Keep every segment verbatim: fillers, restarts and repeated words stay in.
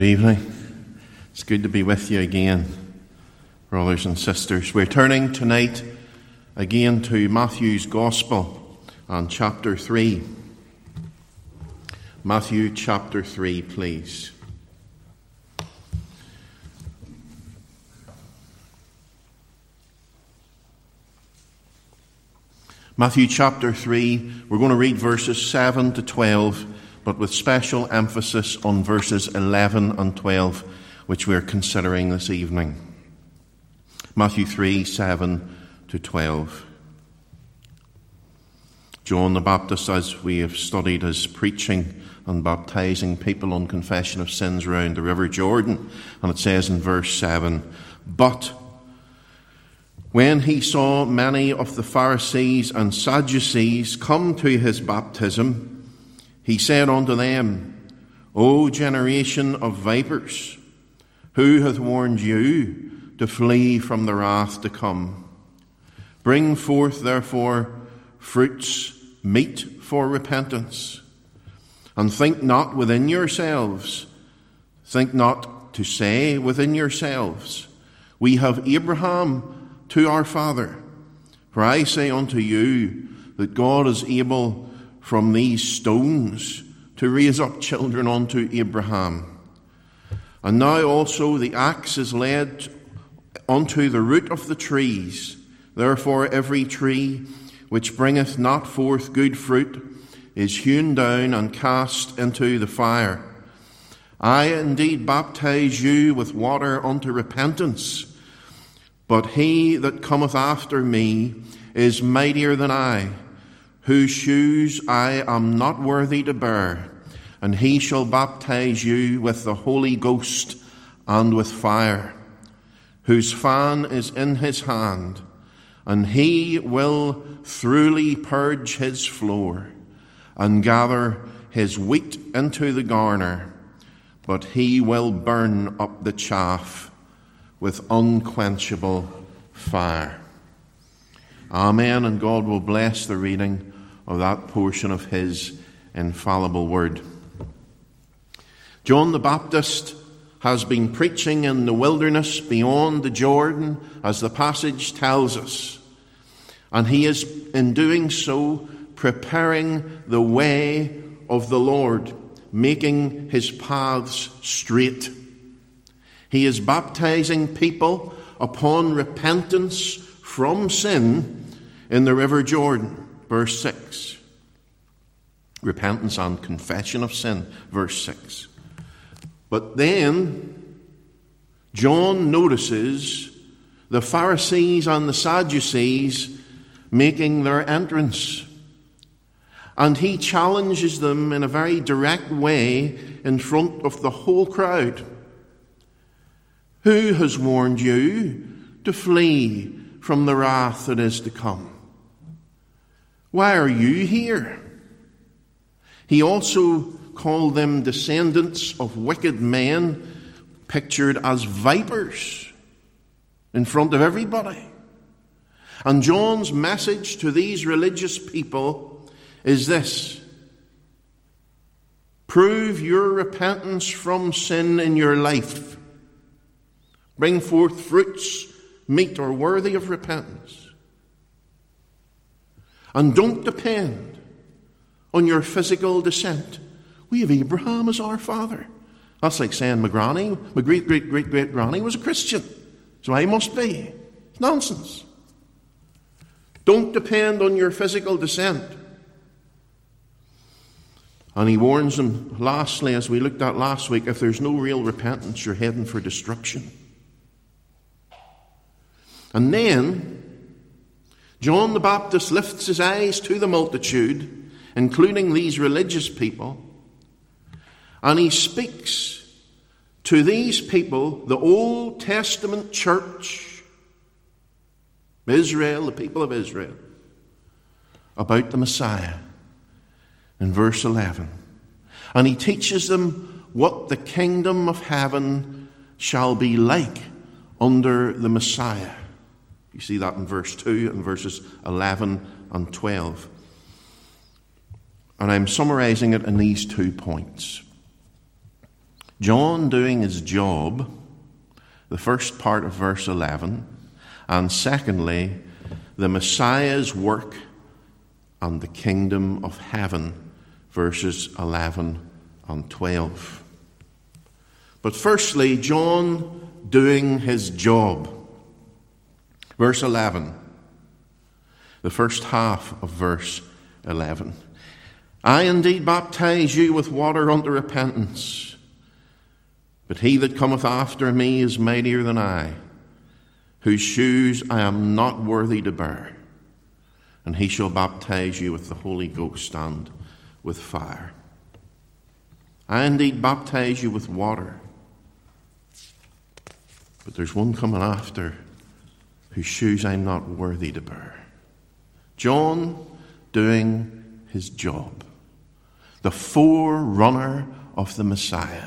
Good evening. It's good to be with you again, brothers and sisters. We're turning tonight again to Matthew's Gospel and chapter three. Matthew chapter three, please. Matthew chapter three, we're going to read verses seven to twelve, but with special emphasis on verses eleven and twelve, which we're considering this evening. Matthew three, seven to twelve. John the Baptist, as we have studied, is preaching and baptizing people on confession of sins around the River Jordan. And it says in verse seven, "But when he saw many of the Pharisees and Sadducees come to his baptism, he said unto them, O generation of vipers, who hath warned you to flee from the wrath to come? Bring forth therefore fruits meet for repentance. And think not within yourselves, think not to say within yourselves, We have Abraham to our father. For I say unto you that God is able from these stones to raise up children unto Abraham. And now also the axe is laid unto the root of the trees. Therefore every tree which bringeth not forth good fruit is hewn down and cast into the fire. I indeed baptize you with water unto repentance, but he that cometh after me is mightier than I, whose shoes I am not worthy to bear, and he shall baptize you with the Holy Ghost and with fire, whose fan is in his hand, and he will thoroughly purge his floor, and gather his wheat into the garner, but he will burn up the chaff with unquenchable fire." Amen, and God will bless the reading of that portion of his infallible word. John the Baptist has been preaching in the wilderness beyond the Jordan, as the passage tells us. And he is, in doing so, preparing the way of the Lord, making his paths straight. He is baptizing people upon repentance from sin in the River Jordan. Verse six. Repentance and confession of sin. Verse six. But then John notices the Pharisees and the Sadducees making their entrance. And he challenges them in a very direct way in front of the whole crowd. Who has warned you to flee from the wrath that is to come? Why are you here? He also called them descendants of wicked men, pictured as vipers in front of everybody. And John's message to these religious people is this: prove your repentance from sin in your life. Bring forth fruits meet or worthy of repentance. And don't depend on your physical descent. We have Abraham as our father. That's like saying my granny, my great, great, great, great granny was a Christian, so I must be. It's nonsense. Don't depend on your physical descent. And he warns them, lastly, as we looked at last week, if there's no real repentance, you're heading for destruction. And then John the Baptist lifts his eyes to the multitude, including these religious people, and he speaks to these people, the Old Testament church, Israel, the people of Israel, about the Messiah in verse eleven. And he teaches them what the kingdom of heaven shall be like under the Messiah. You see that in verse two and verses eleven and twelve. And I'm summarizing it in these two points. John doing his job, the first part of verse eleven, and secondly, the Messiah's work and the kingdom of heaven, verses eleven and twelve. But firstly, John doing his job. Verse eleven, the first half of verse eleven. I indeed baptize you with water unto repentance, but he that cometh after me is mightier than I, whose shoes I am not worthy to bear, and he shall baptize you with the Holy Ghost and with fire. I indeed baptize you with water, but there's one coming after whose shoes I'm not worthy to bear. John doing his job. The forerunner of the Messiah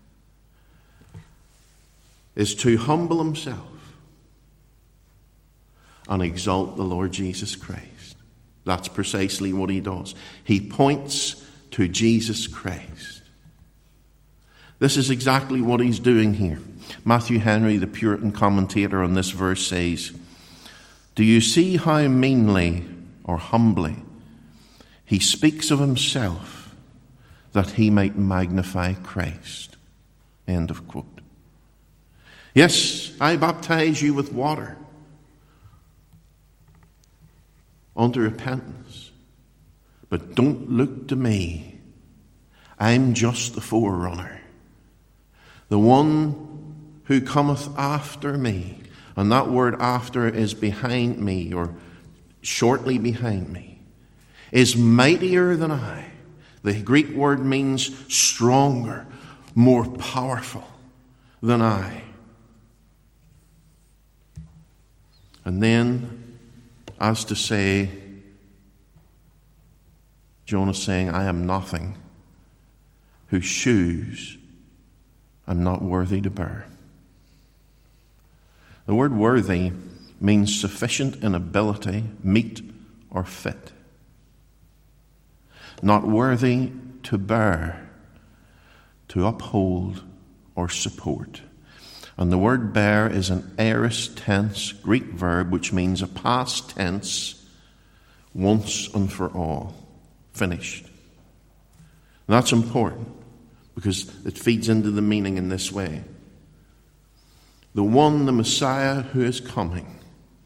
is to humble himself and exalt the Lord Jesus Christ. That's precisely what he does. He points to Jesus Christ. This is exactly what he's doing here. Matthew Henry, the Puritan commentator on this verse, says, do you see how meanly or humbly he speaks of himself that he might magnify Christ? End of quote. Yes, I baptize you with water unto repentance, but don't look to me. I'm just the forerunner, the one who cometh after me. And that word after is behind me, or shortly behind me, is mightier than I. The Greek word means stronger, more powerful than I. And then, as to say, John is saying, I am nothing, whose shoes I'm not worthy to bear. The word worthy means sufficient in ability, meet, or fit. Not worthy to bear, to uphold, or support. And the word bear is an aorist tense Greek verb which means a past tense, once and for all, finished. And that's important because it feeds into the meaning in this way. The one, the Messiah who is coming,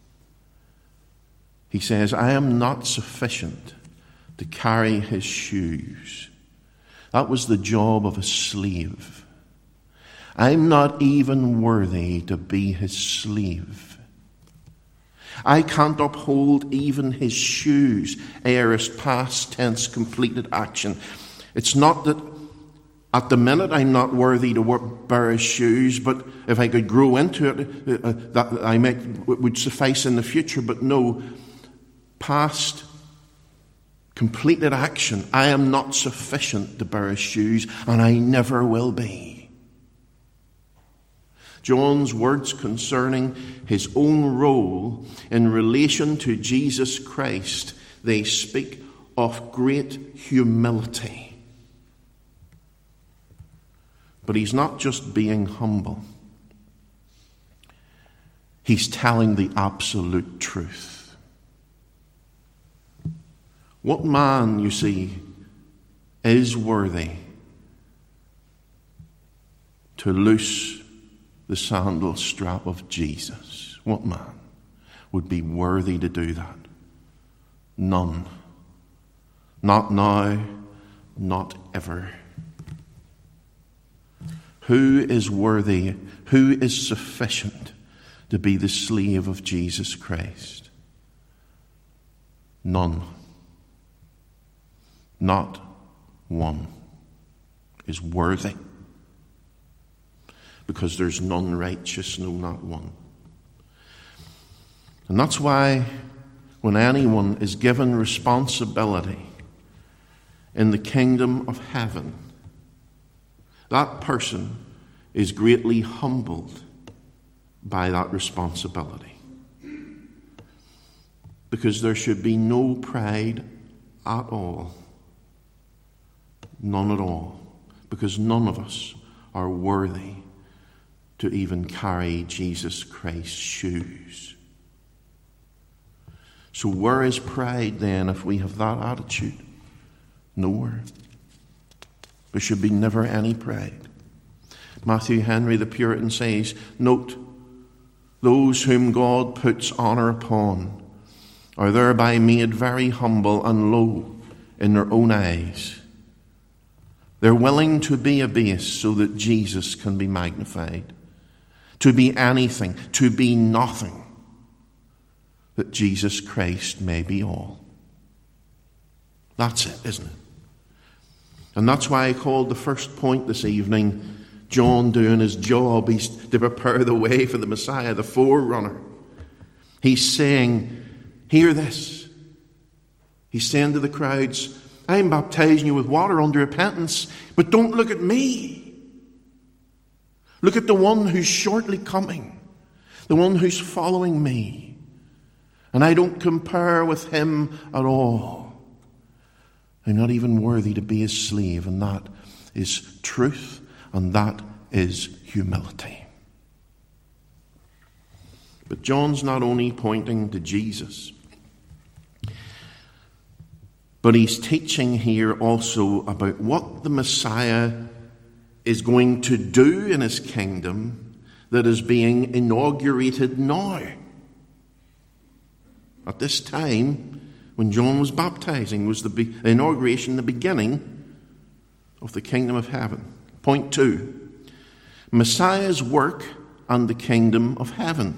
he says, I am not sufficient to carry his shoes. That was the job of a slave. I'm not even worthy to be his slave. I can't uphold even his shoes. Aorist, past tense, completed action. It's not that at the minute I'm not worthy to bear his shoes, but if I could grow into it, uh, that I might would suffice in the future. But no, past completed action. I am not sufficient to bear his shoes, and I never will be. John's words concerning his own role in relation to Jesus Christ, they speak of great humility. But he's not just being humble. He's telling the absolute truth. What man, you see, is worthy to loose the sandal strap of Jesus? What man would be worthy to do that? None. Not now, not ever. Who is worthy, who is sufficient to be the slave of Jesus Christ? None. Not one is worthy. Because there's none righteous, no, not one. And that's why when anyone is given responsibility in the kingdom of heaven, that person is greatly humbled by that responsibility. Because there should be no pride at all. None at all. Because none of us are worthy to even carry Jesus Christ's shoes. So where is pride then if we have that attitude? Nowhere. There should be never any pride. Matthew Henry the Puritan says, note, those whom God puts honour upon are thereby made very humble and low in their own eyes. They're willing to be abased so that Jesus can be magnified. To be anything, to be nothing, that Jesus Christ may be all. That's it, isn't it? And that's why I called the first point this evening, John doing his job. He's to prepare the way for the Messiah, the forerunner. He's saying, hear this. He's saying to the crowds, I'm baptizing you with water unto repentance, but don't look at me. Look at the one who's shortly coming, the one who's following me. And I don't compare with him at all. I'm not even worthy to be his slave, and that is truth, and that is humility. But John's not only pointing to Jesus, but he's teaching here also about what the Messiah is going to do in his kingdom that is being inaugurated now. At this time, when John was baptizing, was the be- inauguration, the beginning of the kingdom of heaven. Point two, Messiah's work and the kingdom of heaven.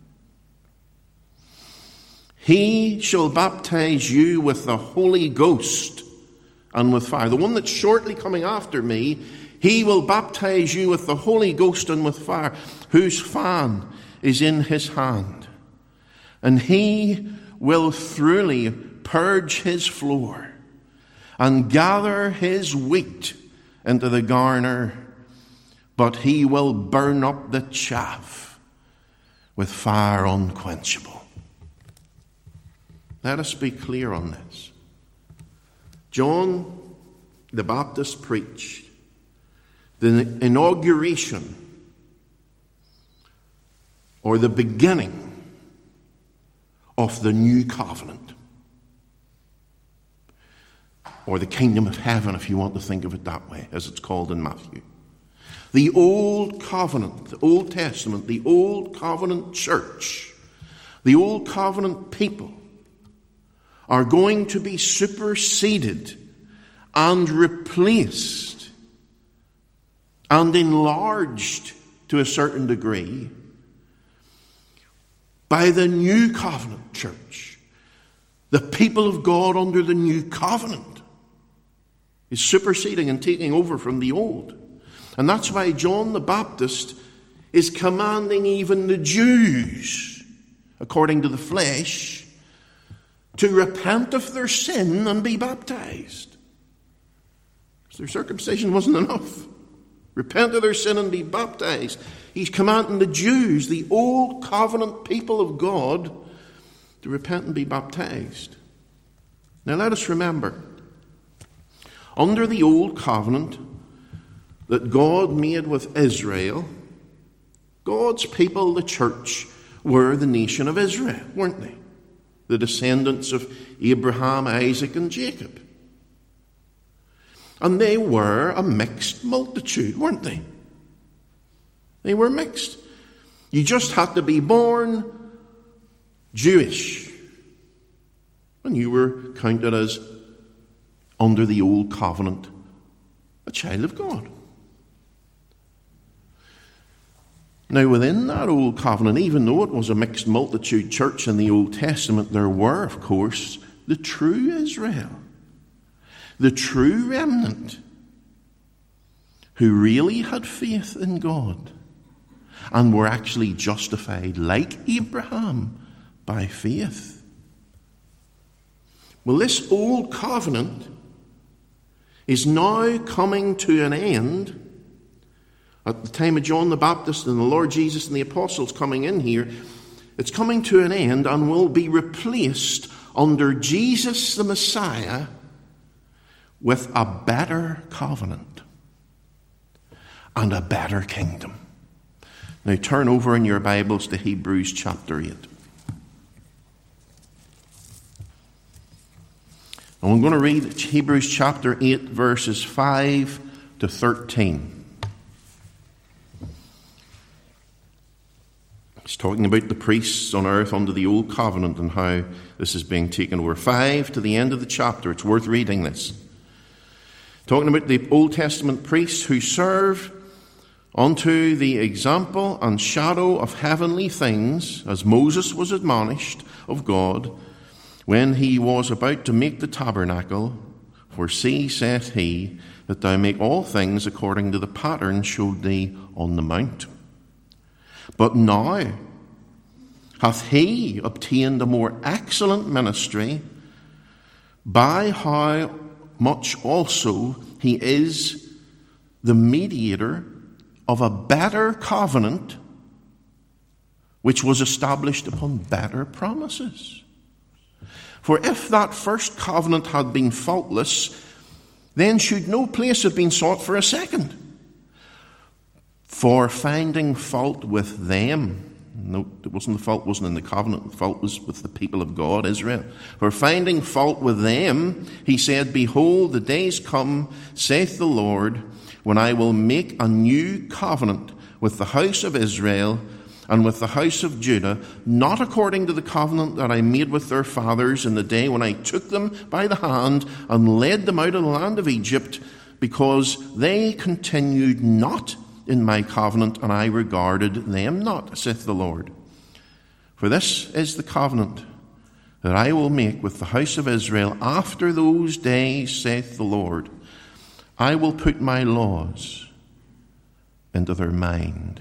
He shall baptize you with the Holy Ghost and with fire. The one that's shortly coming after me, he will baptize you with the Holy Ghost and with fire, whose fan is in his hand. And he will thoroughly purge his floor and gather his wheat into the garner, but he will burn up the chaff with fire unquenchable. Let us be clear on this. John the Baptist preached the inauguration or the beginning of the new covenant, or the kingdom of heaven, if you want to think of it that way, as it's called in Matthew. The old covenant, the Old Testament, the old covenant church, the old covenant people are going to be superseded and replaced and enlarged to a certain degree by the new covenant church. The people of God under the new covenant is superseding and taking over from the old. And that's why John the Baptist is commanding even the Jews, according to the flesh, to repent of their sin and be baptized. Because their circumcision wasn't enough. Repent of their sin and be baptized. He's commanding the Jews, the old covenant people of God, to repent and be baptized. Now let us remember, under the old covenant that God made with Israel, God's people, the church, were the nation of Israel, weren't they? The descendants of Abraham, Isaac, and Jacob. And they were a mixed multitude, weren't they? They were mixed. You just had to be born Jewish, and you were counted as, under the old covenant, a child of God. Now, within that old covenant, even though it was a mixed multitude church in the Old Testament, there were, of course, the true Israel, the true remnant, who really had faith in God and were actually justified, like Abraham, by faith. Well, this old covenant is now coming to an end. At the time of John the Baptist and the Lord Jesus and the apostles coming in here, it's coming to an end and will be replaced under Jesus the Messiah with a better covenant. and a better kingdom. Now turn over in your Bibles to Hebrews chapter eight. And I'm going to read Hebrews chapter eight, verses five to thirteen. It's talking about the priests on earth under the old covenant and how this is being taken over. Five to the end of the chapter. It's worth reading this. Talking about the Old Testament priests who serve unto the example and shadow of heavenly things, as Moses was admonished of God when he was about to make the tabernacle. For see, saith he, that thou make all things according to the pattern showed thee on the mount. But now hath he obtained a more excellent ministry, by how much also he is the mediator of a better covenant, which was established upon better promises. For if that first covenant had been faultless, then should no place have been sought for a second. For finding fault with them, no, it wasn't the fault wasn't in the covenant, the fault was with the people of God, Israel. For finding fault with them, he said, Behold, the days come, saith the Lord, when I will make a new covenant with the house of Israel and with the house of Judah, not according to the covenant that I made with their fathers in the day when I took them by the hand and led them out of the land of Egypt, because they continued not in my covenant, and I regarded them not, saith the Lord. For this is the covenant that I will make with the house of Israel after those days, saith the Lord. I will put my laws into their mind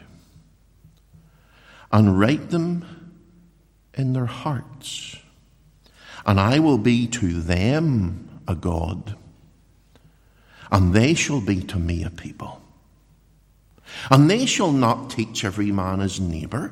and write them in their hearts, and I will be to them a God, and they shall be to me a people. And they shall not teach every man his neighbour,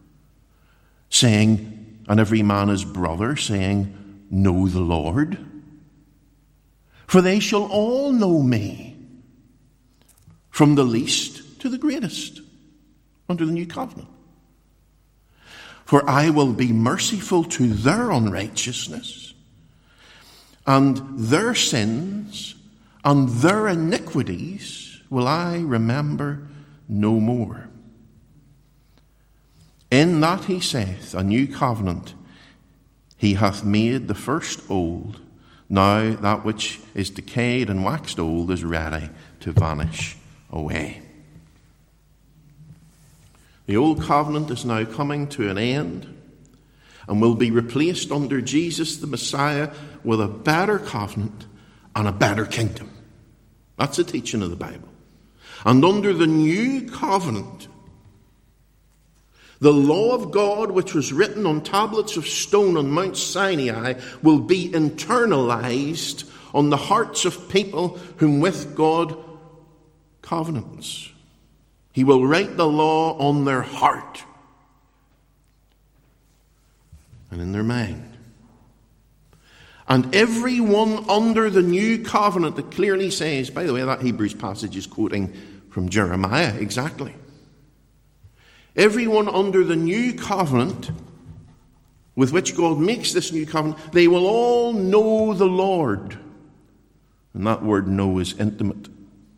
saying, and every man his brother, saying, Know the Lord. For they shall all know me, from the least to the greatest, under the new covenant. For I will be merciful to their unrighteousness, and their sins, and their iniquities will I remember no more. In that he saith, a new covenant, he hath made the first old. Now that which is decayed and waxed old is ready to vanish away. The old covenant is now coming to an end and will be replaced under Jesus the Messiah with a better covenant and a better kingdom. That's the teaching of the Bible. And under the new covenant, the law of God, which was written on tablets of stone on Mount Sinai, will be internalized on the hearts of people whom with God covenants. He will write the law on their heart and in their mind. And everyone under the new covenant, that clearly says, by the way, that Hebrews passage is quoting from Jeremiah exactly. Everyone under the new covenant with which God makes this new covenant, they will all know the Lord. And that word know is intimate.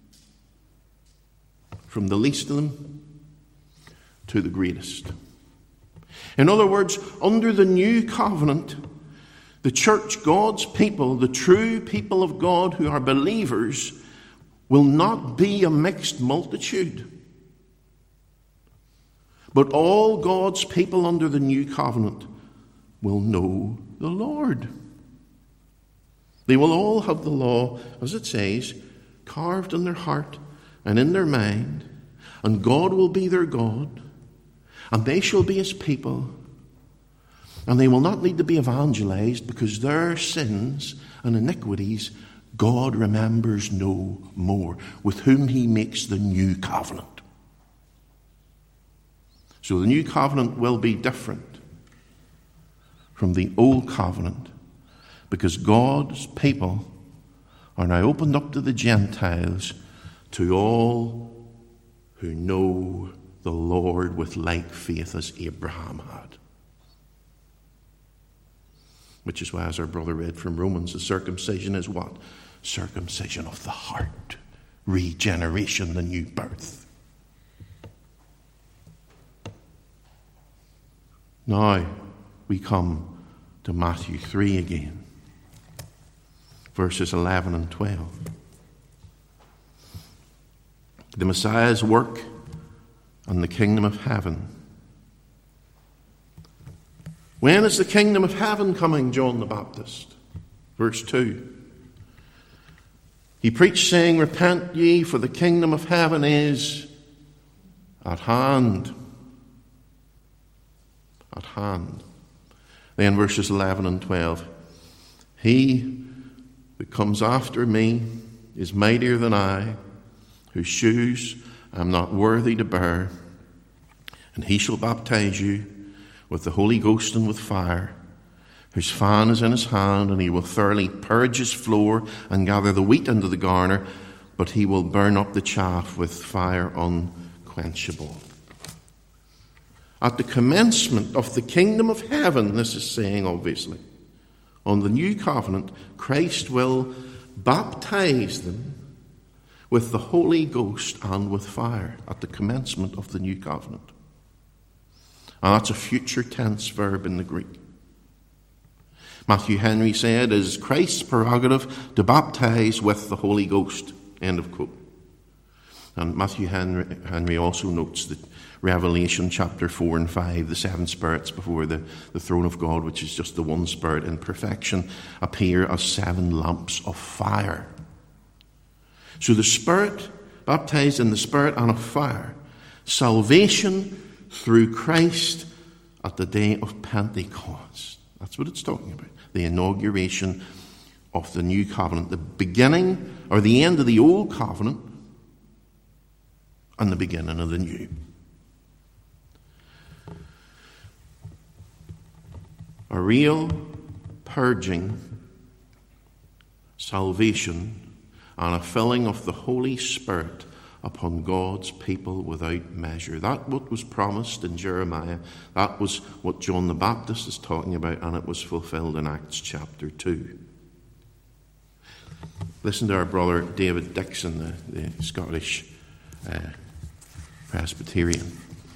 From the least of them to the greatest. In other words, under the new covenant, the church, God's people, the true people of God who are believers, will not be a mixed multitude. But all God's people under the new covenant will know the Lord. They will all have the law, as it says, carved in their heart and in their mind, and God will be their God, and they shall be his people, and they will not need to be evangelized, because their sins and iniquities God remembers no more, with whom he makes the new covenant. So the new covenant will be different from the old covenant, because God's people are now opened up to the Gentiles, to all who know the Lord with like faith as Abraham had. Which is why, as our brother read from Romans, the circumcision is what? Circumcision of the heart. Regeneration, the new birth. Now we come to Matthew three again, verses eleven and twelve. The Messiah's work and the kingdom of heaven. When is the kingdom of heaven coming, John the Baptist? Verse two. He preached, saying, repent ye, for the kingdom of heaven is at hand. At hand. Then verses eleven and twelve. He that comes after me is mightier than I, whose shoes I am not worthy to bear. And he shall baptize you with the Holy Ghost and with fire, whose fan is in his hand, and he will thoroughly purge his floor and gather the wheat into the garner, but he will burn up the chaff with fire unquenchable. At the commencement of the kingdom of heaven, this is saying obviously, on the new covenant, Christ will baptize them with the Holy Ghost and with fire at the commencement of the new covenant. And that's a future tense verb in the Greek. Matthew Henry said, it is Christ's prerogative to baptize with the Holy Ghost. End of quote. And Matthew Henry, Henry also notes that Revelation chapter four and five, the seven spirits before the, the throne of God, which is just the one spirit in perfection, appear as seven lamps of fire. So the Spirit, baptized in the Spirit and of fire, salvation through Christ at the day of Pentecost. That's what it's talking about. The inauguration of the new covenant, the beginning or the end of the old covenant and the beginning of the new. A real purging, salvation, and a filling of the Holy Spirit upon God's people without measure. That what was promised in Jeremiah. That was what John the Baptist is talking about, and it was fulfilled in Acts chapter two. Listen to our brother David Dixon, the, the Scottish uh, Presbyterian.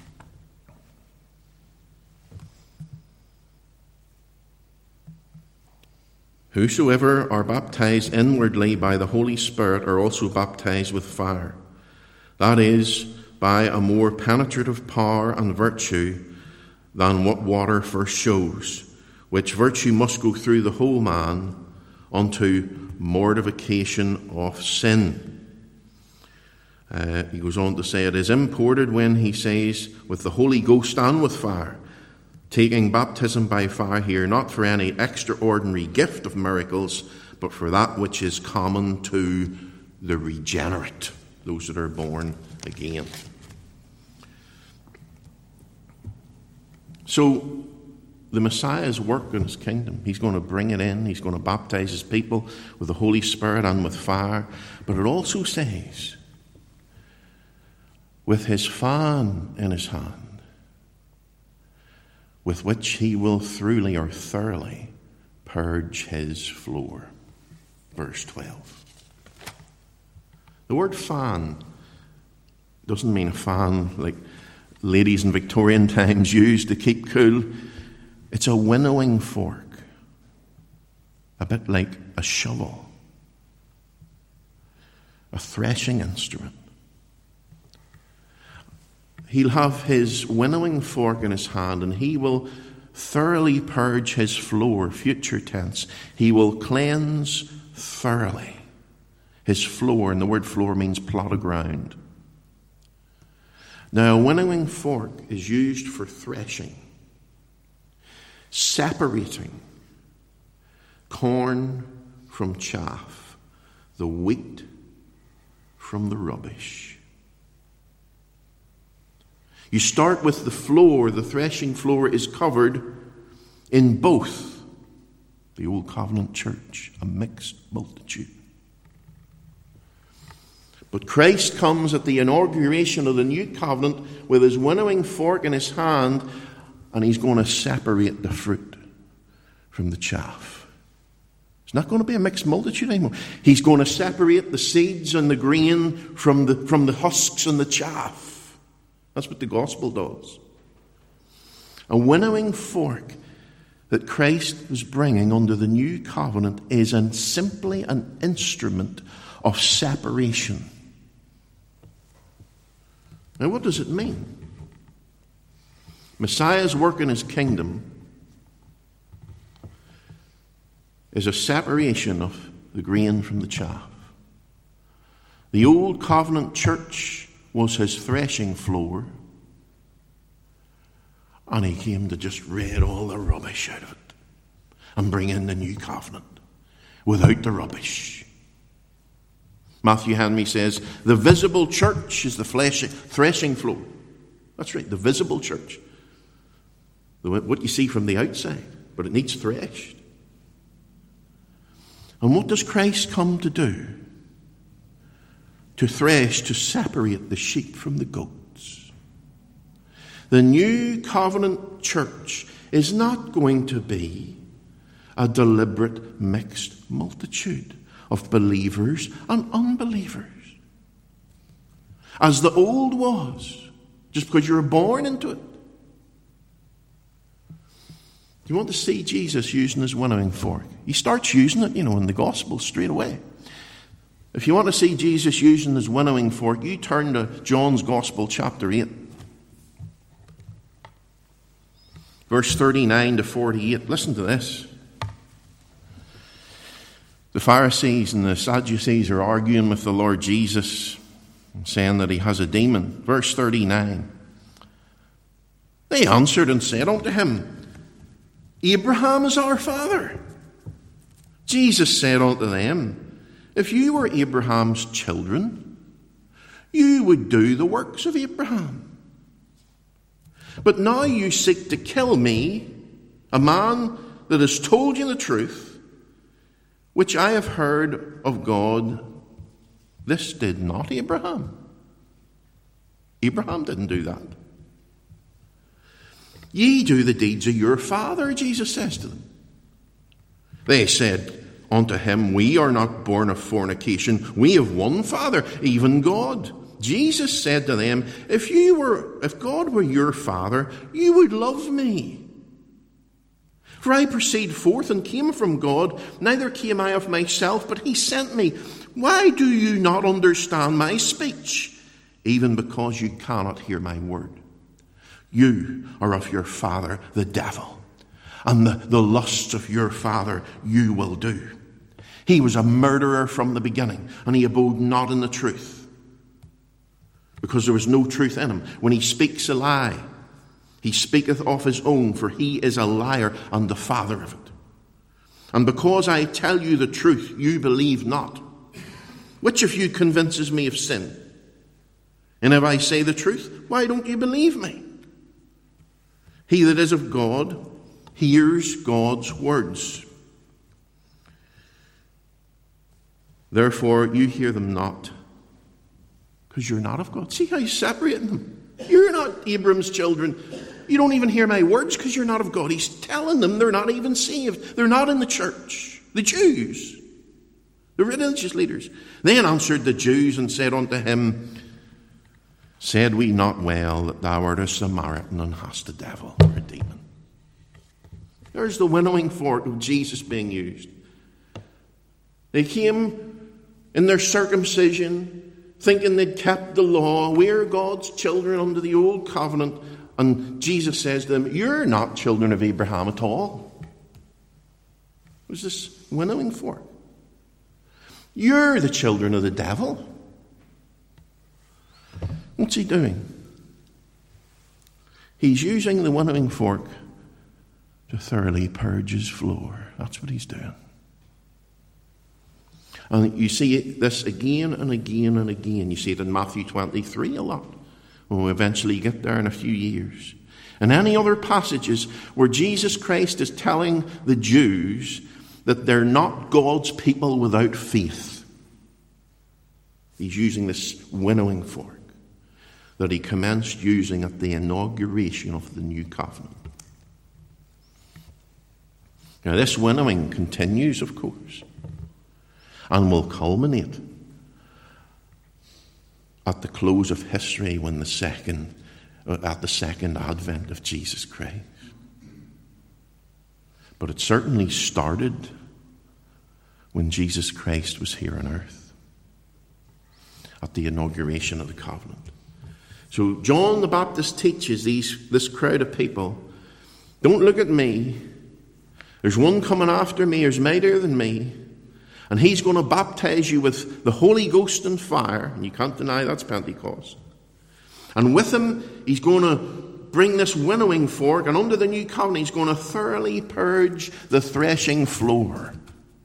Whosoever are baptized inwardly by the Holy Spirit are also baptized with fire. That is, by a more penetrative power and virtue than what water first shows, which virtue must go through the whole man unto mortification of sin. Uh, he goes on to say, it is imported when he says, with the Holy Ghost and with fire, taking baptism by fire here, not for any extraordinary gift of miracles, but for that which is common to the regenerate, those that are born again. So, the Messiah's work in his kingdom, he's going to bring it in, he's going to baptize his people with the Holy Spirit and with fire. But it also says, with his fan in his hand, with which he will thoroughly or thoroughly purge his floor. Verse twelve. The word fan doesn't mean a fan like ladies in Victorian times used to keep cool. It's a winnowing fork, a bit like a shovel, a threshing instrument. He'll have his winnowing fork in his hand, and he will thoroughly purge his floor, future tense. He will cleanse thoroughly his floor, and the word floor means plot of ground. Now, a winnowing fork is used for threshing, separating corn from chaff, the wheat from the rubbish. You start with the floor. The threshing floor is covered in both the Old Covenant church, a mixed multitude. But Christ comes at the inauguration of the new covenant with his winnowing fork in his hand, and he's going to separate the fruit from the chaff. It's not going to be a mixed multitude anymore. He's going to separate the seeds and the grain from the, from the husks and the chaff. That's what the gospel does. A winnowing fork that Christ was bringing under the new covenant is an, simply an instrument of separation. Now, what does it mean? Messiah's work in his kingdom is a separation of the grain from the chaff. The old covenant church was his threshing floor, and he came to just rid all the rubbish out of it and bring in the new covenant without the rubbish. Matthew Henry says, the visible church is the flesh, threshing floor. That's right, the visible church. What you see from the outside, but it needs threshed. And what does Christ come to do? To thresh, to separate the sheep from the goats. The new covenant church is not going to be a deliberate mixed multitude of believers and unbelievers, as the old was, just because you were born into it. You want to see Jesus using his winnowing fork? He starts using it, you know, in the gospel straight away. If you want to see Jesus using his winnowing fork, you turn to John's Gospel, chapter eight. Verse thirty-nine to forty-eight. Listen to this. The Pharisees and the Sadducees are arguing with the Lord Jesus, saying that he has a demon. Verse thirty-nine. They answered and said unto him, Abraham is our father. Jesus said unto them, if you were Abraham's children, you would do the works of Abraham. But now you seek to kill me, a man that has told you the truth, which I have heard of God. This did not Abraham. Abraham didn't do that. Ye do the deeds of your father, Jesus says to them. They said unto him, we are not born of fornication. We have one Father, even God. Jesus said to them, if you were, if God were your Father, you would love me. For I proceed forth and came from God, neither came I of myself, but he sent me. Why do you not understand my speech? Even because you cannot hear my word. You are of your father, the devil, and the, the lusts of your father you will do. He was a murderer from the beginning, and he abode not in the truth, because there was no truth in him. When he speaks a lie, he speaketh of his own, for he is a liar and the father of it. And because I tell you the truth, you believe not. Which of you convinces me of sin? And if I say the truth, why don't you believe me? He that is of God hears God's words. Therefore, you hear them not, because you're not of God. See how he's separating them? You're not Abram's children. You don't even hear my words because you're not of God. He's telling them they're not even saved. They're not in the church. The Jews, the religious leaders. Then answered the Jews and said unto him, said we not well that thou art a Samaritan and hast a devil or a demon? There's the winnowing fork of Jesus being used. They came in their circumcision, thinking they'd kept the law. We're God's children under the old covenant. And Jesus says to them, you're not children of Abraham at all. It was this winnowing fork. You're the children of the devil. What's he doing? He's using the winnowing fork to thoroughly purge his floor. That's what he's doing. And you see this again and again and again. You see it in Matthew twenty-three a lot. When we eventually get there in a few years. And any other passages where Jesus Christ is telling the Jews that they're not God's people without faith. He's using this winnowing fork that he commenced using at the inauguration of the new covenant. Now, this winnowing continues, of course, and will culminate at the close of history when the second, at the second advent of Jesus Christ. But it certainly started when Jesus Christ was here on earth, at the inauguration of the covenant. So John the Baptist teaches these this crowd of people, don't look at me. There's one coming after me who's mightier than me, and he's going to baptize you with the Holy Ghost and fire. And you can't deny that's Pentecost. And with him, he's going to bring this winnowing fork, and under the new covenant, he's going to thoroughly purge the threshing floor.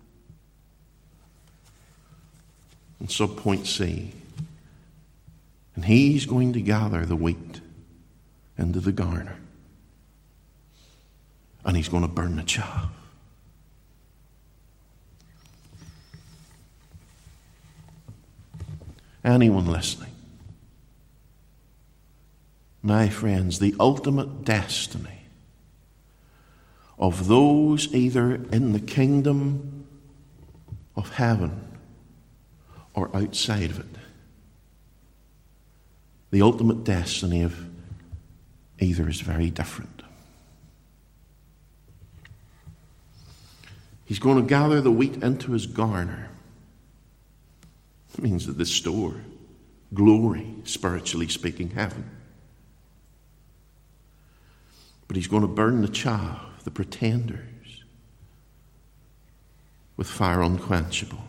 And subpoint C. And he's going to gather the wheat into the garner. And he's going to burn the chaff. Anyone listening? My friends, the ultimate destiny of those either in the kingdom of heaven or outside of it, the ultimate destiny of either is very different. He's going to gather the wheat into his garner. It means that the store, glory, spiritually speaking, heaven. But he's going to burn the chaff, the pretenders, with fire unquenchable,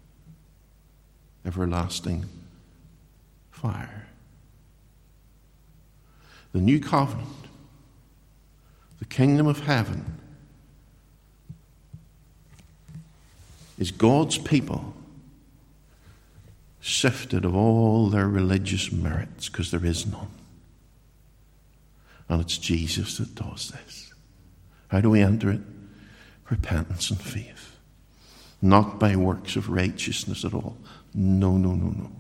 everlasting fire. The new covenant, the kingdom of heaven, is God's people sifted of all their religious merits, because there is none. And it's Jesus that does this. How do we enter it? Repentance and faith. Not by works of righteousness at all. No, no, no, no.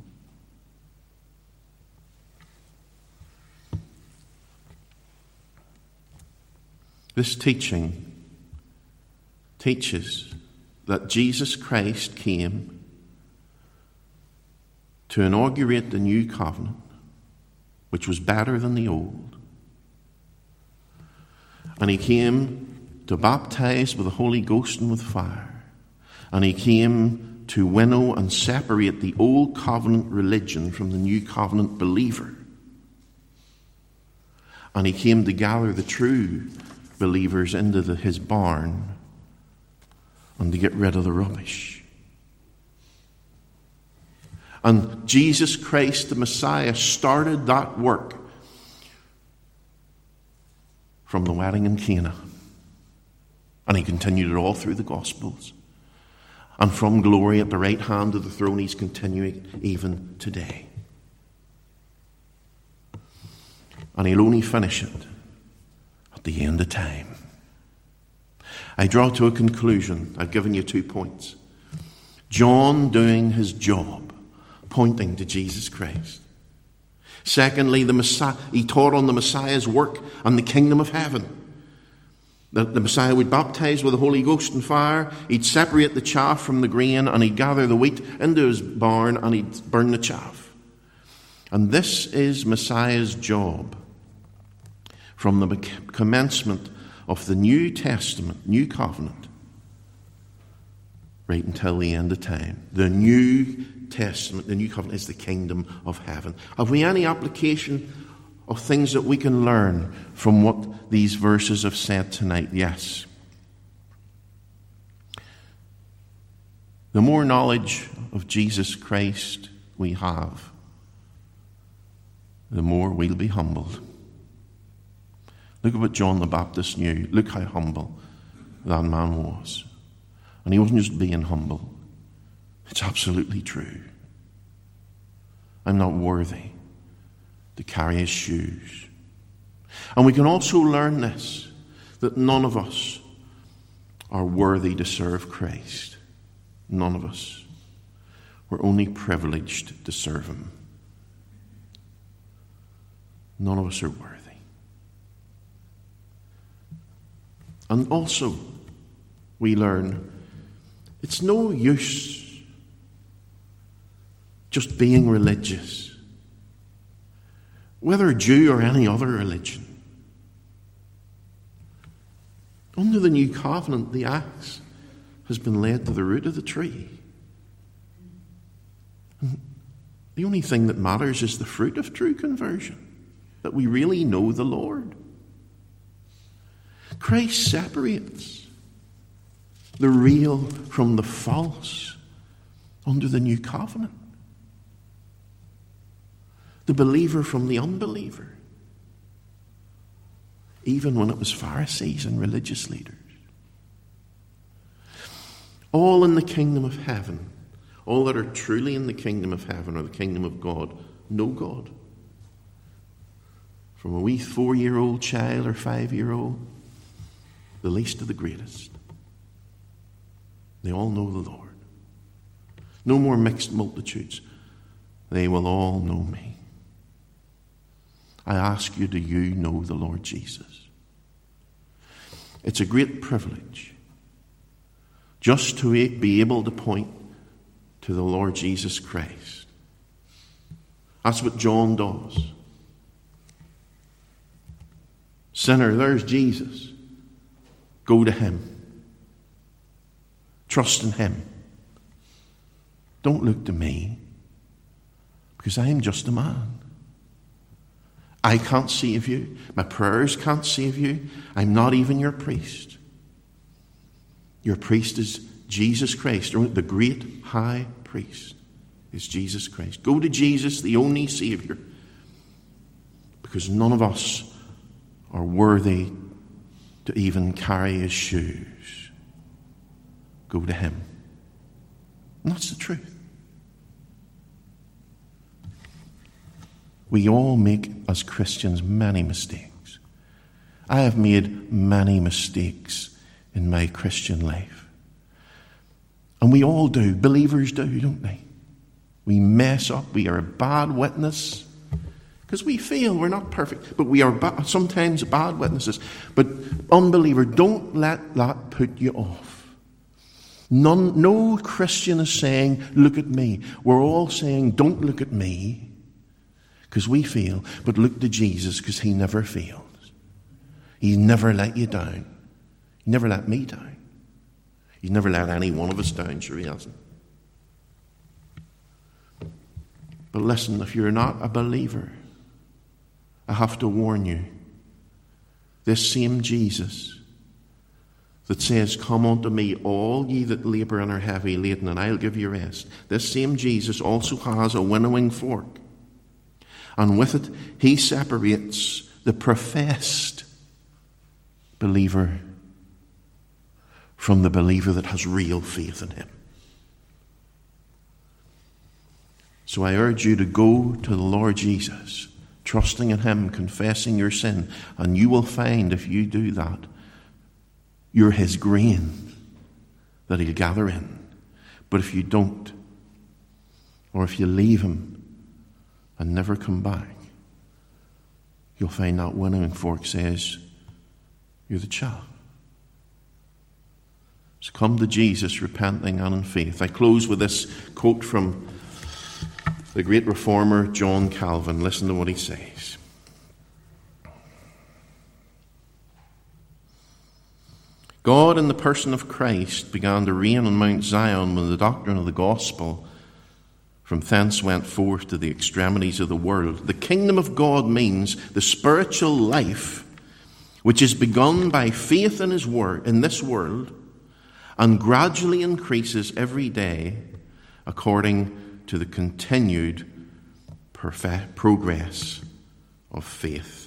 This teaching teaches that Jesus Christ came to inaugurate the new covenant, which was better than the old. And he came to baptize with the Holy Ghost and with fire. And he came to winnow and separate the old covenant religion from the new covenant believer. And he came to gather the true believers into the, his barn and to get rid of the rubbish. And Jesus Christ, the Messiah, started that work from the wedding in Cana. And he continued it all through the Gospels. And from glory at the right hand of the throne, he's continuing even today. And he'll only finish it at the end of time. I draw to a conclusion. I've given you two points. John doing his job, pointing to Jesus Christ. Secondly, the Messiah, he taught on the Messiah's work and the kingdom of heaven. That the Messiah would baptize with the Holy Ghost and fire, he'd separate the chaff from the grain, and he'd gather the wheat into his barn, and he'd burn the chaff. And this is Messiah's job from the commencement of the New Testament, New Covenant, right until the end of time. The New Testament, the New Covenant, is the kingdom of heaven. Have we any application of things that we can learn from what these verses have said tonight? Yes. The more knowledge of Jesus Christ we have, the more we'll be humbled. Look at what John the Baptist knew. Look how humble that man was. And he wasn't just being humble. It's absolutely true. I'm not worthy to carry his shoes. And we can also learn this, that none of us are worthy to serve Christ. None of us. We're only privileged to serve him. None of us are worthy. And also, we learn it's no use just being religious, whether Jew or any other religion. Under the new covenant, the axe has been laid to the root of the tree. And the only thing that matters is the fruit of true conversion, that we really know the Lord. Christ separates the real from the false under the new covenant. The believer from the unbeliever. Even when it was Pharisees and religious leaders. All in the kingdom of heaven, all that are truly in the kingdom of heaven or the kingdom of God, know God. From a wee four-year-old child or five-year-old, the least of the greatest. They all know the Lord. No more mixed multitudes. They will all know me. I ask you, do you know the Lord Jesus? It's a great privilege just to be able to point to the Lord Jesus Christ. That's what John does. Sinner, there's Jesus. Go to him. Trust in him. Don't look to me, because I am just a man. I can't save you. My prayers can't save you. I'm not even your priest. Your priest is Jesus Christ. The great high priest is Jesus Christ. Go to Jesus, the only Savior, because none of us are worthy to even carry his shoes. Go to him. And that's the truth. We all make, as Christians, many mistakes. I have made many mistakes in my Christian life. And we all do. Believers do, don't they? We mess up. We are a bad witness. Because we fail. We're not perfect. But we are ba- sometimes bad witnesses. But unbeliever, don't let that put you off. None, no Christian is saying, look at me. We're all saying, don't look at me, because we fail, but look to Jesus, because he never fails. He never let you down. He never let me down. He's never let any one of us down, sure he hasn't. But listen, if you're not a believer, I have to warn you, this same Jesus that says, come unto me, all ye that labour and are heavy laden, and I'll give you rest. This same Jesus also has a winnowing fork. And with it, he separates the professed believer from the believer that has real faith in him. So I urge you to go to the Lord Jesus, trusting in him, confessing your sin, and you will find, if you do that, you're his grain that he'll gather in. But if you don't, or if you leave him and never come back, you'll find that winnowing fork says, you're the chaff. So come to Jesus, repenting and in faith. I close with this quote from the great reformer John Calvin. Listen to what he says. God, in the person of Christ, began to reign on Mount Zion when the doctrine of the gospel from thence went forth to the extremities of the world. The kingdom of God means the spiritual life which is begun by faith in his word, in this world, and gradually increases every day according to the continued perfect progress of faith.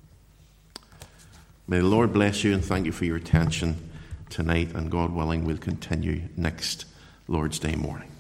May the Lord bless you, and thank you for your attention tonight, and God willing, we'll continue next Lord's Day morning.